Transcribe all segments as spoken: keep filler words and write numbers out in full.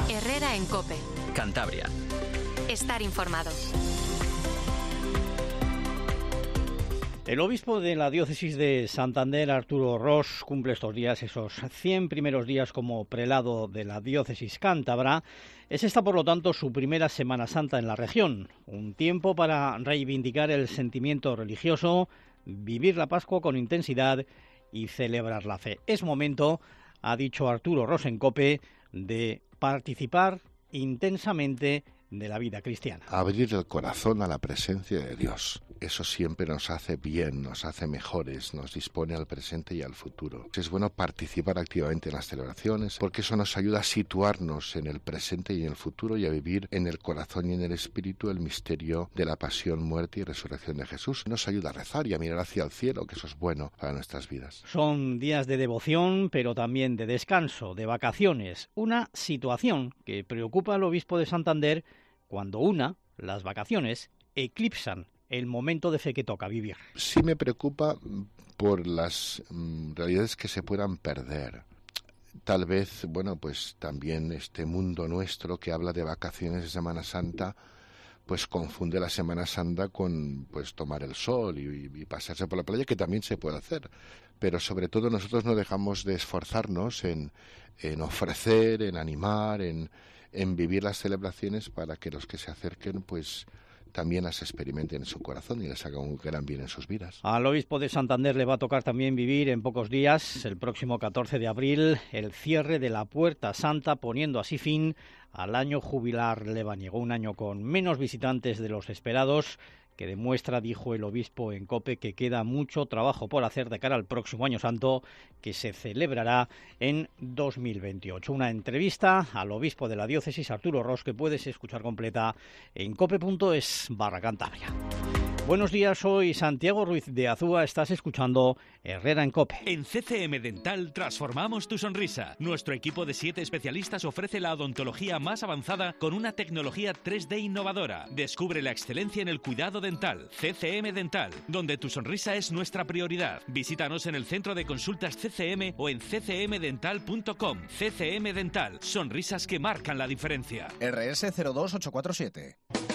Herrera en COPE. Cantabria. Estar informado. El obispo de la diócesis de Santander, Arturo Ros, cumple estos días esos cien primeros días como prelado de la diócesis cántabra. Es esta, por lo tanto, su primera Semana Santa en la región. Un tiempo para reivindicar el sentimiento religioso, vivir la Pascua con intensidad y celebrar la fe. Es momento, ha dicho Arturo Ros en COPE, de participar intensamente de la vida cristiana. Abrir el corazón a la presencia de Dios. Eso siempre nos hace bien, nos hace mejores, nos dispone al presente y al futuro. Es bueno participar activamente en las celebraciones porque eso nos ayuda a situarnos en el presente y en el futuro y a vivir en el corazón y en el espíritu el misterio de la pasión, muerte y resurrección de Jesús. Nos ayuda a rezar y a mirar hacia el cielo, que eso es bueno para nuestras vidas. Son días de devoción, pero también de descanso, de vacaciones. Una situación que preocupa al obispo de Santander cuando una, las vacaciones, eclipsan el momento de fe que toca vivir. Sí me preocupa por las mm, realidades que se puedan perder. Tal vez, bueno, pues también este mundo nuestro que habla de vacaciones de Semana Santa, pues confunde la Semana Santa con pues tomar el sol y, y pasarse por la playa, que también se puede hacer. Pero sobre todo nosotros no dejamos de esforzarnos en, en ofrecer, en animar, en, en vivir las celebraciones para que los que se acerquen, pues también las experimenten en su corazón y les haga un gran bien en sus vidas. Al obispo de Santander le va a tocar también vivir en pocos días, el próximo catorce de abril, el cierre de la Puerta Santa, poniendo así fin al año jubilar lebaniego, un año con menos visitantes de los esperados, que demuestra, dijo el obispo en COPE, que queda mucho trabajo por hacer de cara al próximo Año Santo, que se celebrará en dos mil veintiocho. Una entrevista al obispo de la diócesis, Arturo Ros, que puedes escuchar completa en cope.es barra Cantabria. Buenos días, soy Santiago Ruiz de Azúa, estás escuchando Herrera en COPE. En C C M Dental transformamos tu sonrisa. Nuestro equipo de siete especialistas ofrece la odontología más avanzada con una tecnología tres D innovadora. Descubre la excelencia en el cuidado dental. C C M Dental, donde tu sonrisa es nuestra prioridad. Visítanos en el centro de consultas C C M o en c c m dental punto com. C C M Dental, sonrisas que marcan la diferencia. R S cero dos ocho cuatro siete.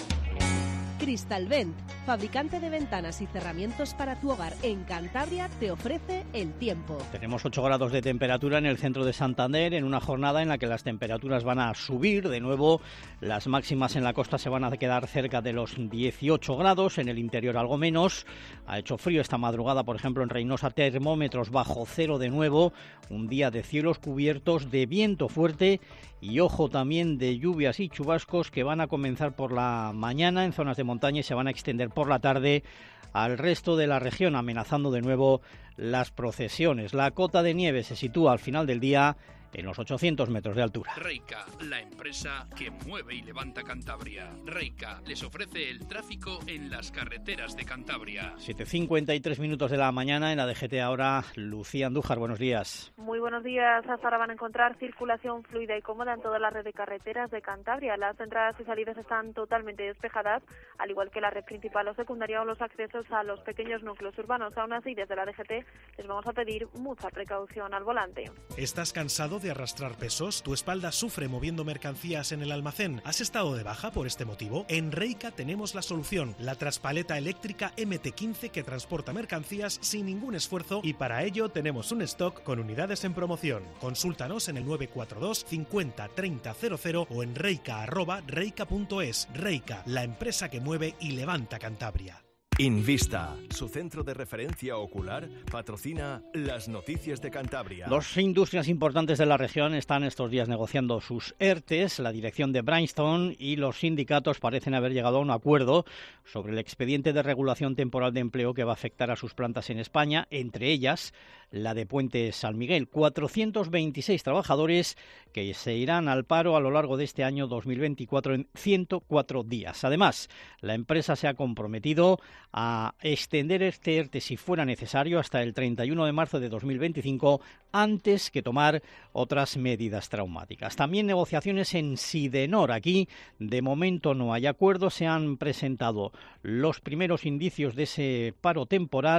Cristalvent, fabricante de ventanas y cerramientos para tu hogar en Cantabria, te ofrece el tiempo. Tenemos ocho grados de temperatura en el centro de Santander, en una jornada en la que las temperaturas van a subir. De nuevo, las máximas en la costa se van a quedar cerca de los dieciocho grados, en el interior algo menos. Ha hecho frío esta madrugada, por ejemplo, en Reynosa, termómetros bajo cero de nuevo. Un día de cielos cubiertos, de viento fuerte y, ojo, también de lluvias y chubascos que van a comenzar por la mañana en zonas de montaña y se van a extender por la tarde al resto de la región, amenazando de nuevo las procesiones. La cota de nieve se sitúa al final del día en los ochocientos metros de altura. Reica, la empresa que mueve y levanta Cantabria. Reica les ofrece el tráfico en las carreteras de Cantabria. siete cincuenta y tres minutos de la mañana en la D G T ahora. Lucía Andújar, buenos días. Muy buenos días. Hasta ahora van a encontrar circulación fluida y cómoda en toda la red de carreteras de Cantabria. Las entradas y salidas están totalmente despejadas, al igual que la red principal o secundaria o los accesos a los pequeños núcleos urbanos. Aún así, desde la D G T les vamos a pedir mucha precaución al volante. ¿Estás cansado de arrastrar pesos? ¿Tu espalda sufre moviendo mercancías en el almacén? ¿Has estado de baja por este motivo? En Reica tenemos la solución, la traspaleta eléctrica M T quince que transporta mercancías sin ningún esfuerzo, y para ello tenemos un stock con unidades en promoción. Consúltanos en el nueve cuatro dos cincuenta treinta cero cero o en reica arroba reica punto es. Reica, la empresa que mueve y levanta Cantabria. Invista, su centro de referencia ocular, patrocina las noticias de Cantabria. Dos industrias importantes de la región están estos días negociando sus E R T Es. La dirección de Brainstorm y los sindicatos parecen haber llegado a un acuerdo sobre el expediente de regulación temporal de empleo que va a afectar a sus plantas en España, entre ellas la de Puente San Miguel. cuatrocientos veintiséis trabajadores que se irán al paro a lo largo de este año dos mil veinticuatro en ciento cuatro días. Además, la empresa se ha comprometido a extender este E R T E si fuera necesario hasta el treinta y uno de marzo de dos mil veinticinco, antes que tomar otras medidas traumáticas. También negociaciones en Sidenor. Aquí, de momento, no hay acuerdo. Se han presentado los primeros indicios de ese paro temporal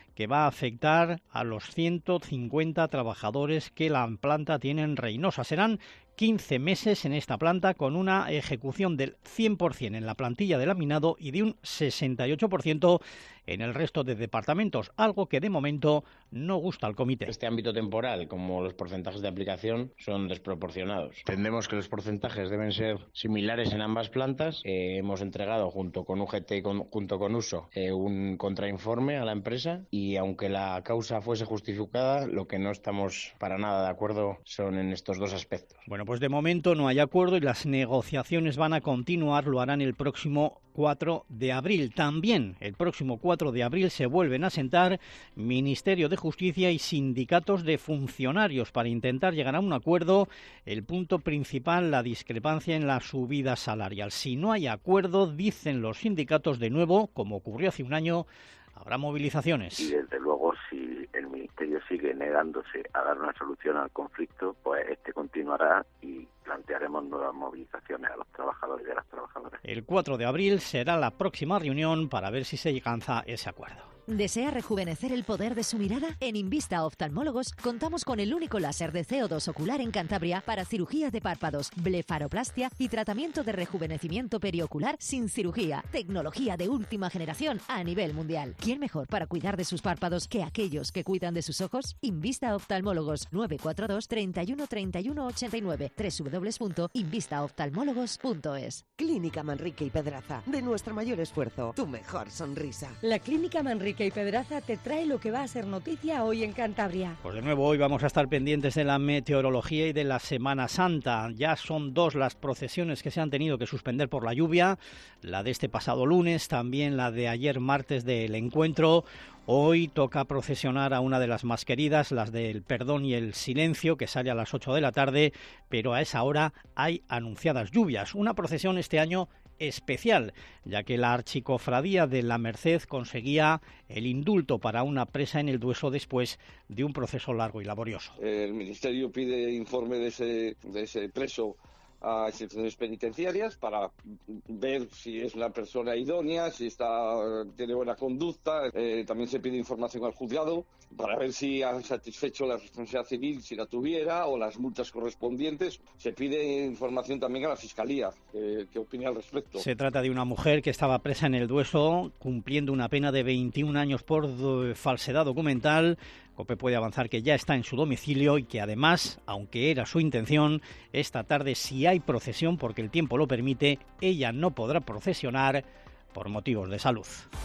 que va a afectar a los ciento cincuenta trabajadores que la planta tiene en Reynosa. Serán quince meses en esta planta con una ejecución del cien por ciento en la plantilla de laminado y de un sesenta y ocho por ciento en el resto de departamentos, algo que de momento no gusta al comité. Este ámbito temporal, como los porcentajes de aplicación, son desproporcionados. Entendemos que los porcentajes deben ser similares en ambas plantas. Eh, hemos entregado junto con U G T y con, junto con Uso eh, un contrainforme a la empresa y aunque la causa fuese justificada, lo que no estamos para nada de acuerdo son en estos dos aspectos. Bueno, pues de momento no hay acuerdo y las negociaciones van a continuar, lo harán el próximo cuatro de abril. También el próximo cuatro de abril se vuelven a sentar Ministerio de Justicia y sindicatos de funcionarios para intentar llegar a un acuerdo. El punto principal, la discrepancia en la subida salarial. Si no hay acuerdo, dicen los sindicatos de nuevo, como ocurrió hace un año, habrá movilizaciones. Y desde luego, si el Ministerio sigue negándose a dar una solución al conflicto, pues este continuará y plantearemos nuevas movilizaciones a los trabajadores y a las trabajadoras. El cuatro de abril será la próxima reunión para ver si se alcanza ese acuerdo. ¿Desea rejuvenecer el poder de su mirada? En Invista Oftalmólogos contamos con el único láser de C O dos ocular en Cantabria para cirugías de párpados, blefaroplastia y tratamiento de rejuvenecimiento periocular sin cirugía. Tecnología de última generación a nivel mundial. ¿Quién mejor para cuidar de sus párpados que aquellos que cuidan de sus ojos? Invista Oftalmólogos nueve cuatro dos, treinta y uno, treinta y uno, ochenta y nueve doble u doble u doble u punto invista oftalmólogos punto es. Clínica Manrique y Pedraza. De nuestro mayor esfuerzo, tu mejor sonrisa. La Clínica Manrique y Pedraza te trae lo que va a ser noticia hoy en Cantabria. Pues de nuevo hoy vamos a estar pendientes de la meteorología y de la Semana Santa. Ya son dos las procesiones que se han tenido que suspender por la lluvia, la de este pasado lunes, también la de ayer martes del Encuentro. Hoy toca procesionar a una de las más queridas, las del Perdón y el Silencio, que sale a las ocho de la tarde, pero a esa hora hay anunciadas lluvias. Una procesión este año especial, ya que la Archicofradía de la Merced conseguía el indulto para una presa en el Dueso después de un proceso largo y laborioso. El Ministerio pide informe de ese, de ese preso a instituciones penitenciarias para ver si es una persona idónea, si está tiene buena conducta. Eh, también se pide información al juzgado para ver si han satisfecho la responsabilidad civil, si la tuviera, o las multas correspondientes. Se pide información también a la Fiscalía, eh, ¿qué opina al respecto? Se trata de una mujer que estaba presa en el Dueso, cumpliendo una pena de veintiún años por do- falsedad documental. COPE puede avanzar que ya está en su domicilio y que además, aunque era su intención, esta tarde si hay procesión, porque el tiempo lo permite, ella no podrá procesionar por motivos de salud.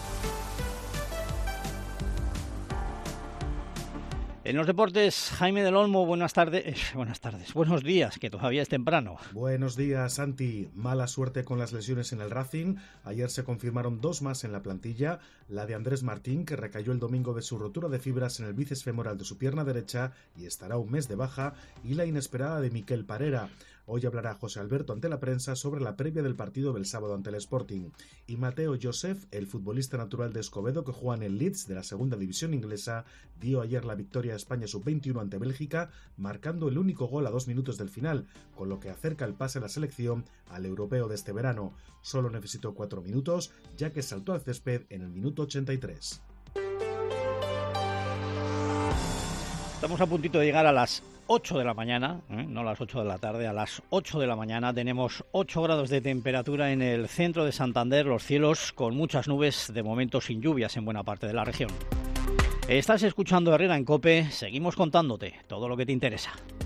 En los deportes, Jaime del Olmo, buenas tardes, buenas tardes, buenos días, que todavía es temprano. Buenos días, Santi. Mala suerte con las lesiones en el Racing. Ayer se confirmaron dos más en la plantilla, la de Andrés Martín, que recayó el domingo de su rotura de fibras en el bíceps femoral de su pierna derecha y estará un mes de baja, y la inesperada de Miquel Parera. Hoy hablará José Alberto ante la prensa sobre la previa del partido del sábado ante el Sporting. Y Mateo Joseph, el futbolista natural de Escobedo que juega en el Leeds de la segunda división inglesa, dio ayer la victoria a España sub veintiuno ante Bélgica, marcando el único gol a dos minutos del final, con lo que acerca el pase a la selección al europeo de este verano. Solo necesitó cuatro minutos, ya que saltó al césped en el minuto ochenta y tres. Estamos a puntito de llegar a las ocho de la mañana, ¿eh? no a las ocho de la tarde, a las ocho de la mañana. Tenemos ocho grados de temperatura en el centro de Santander, los cielos con muchas nubes, de momento sin lluvias en buena parte de la región. Estás escuchando Herrera en COPE, seguimos contándote todo lo que te interesa.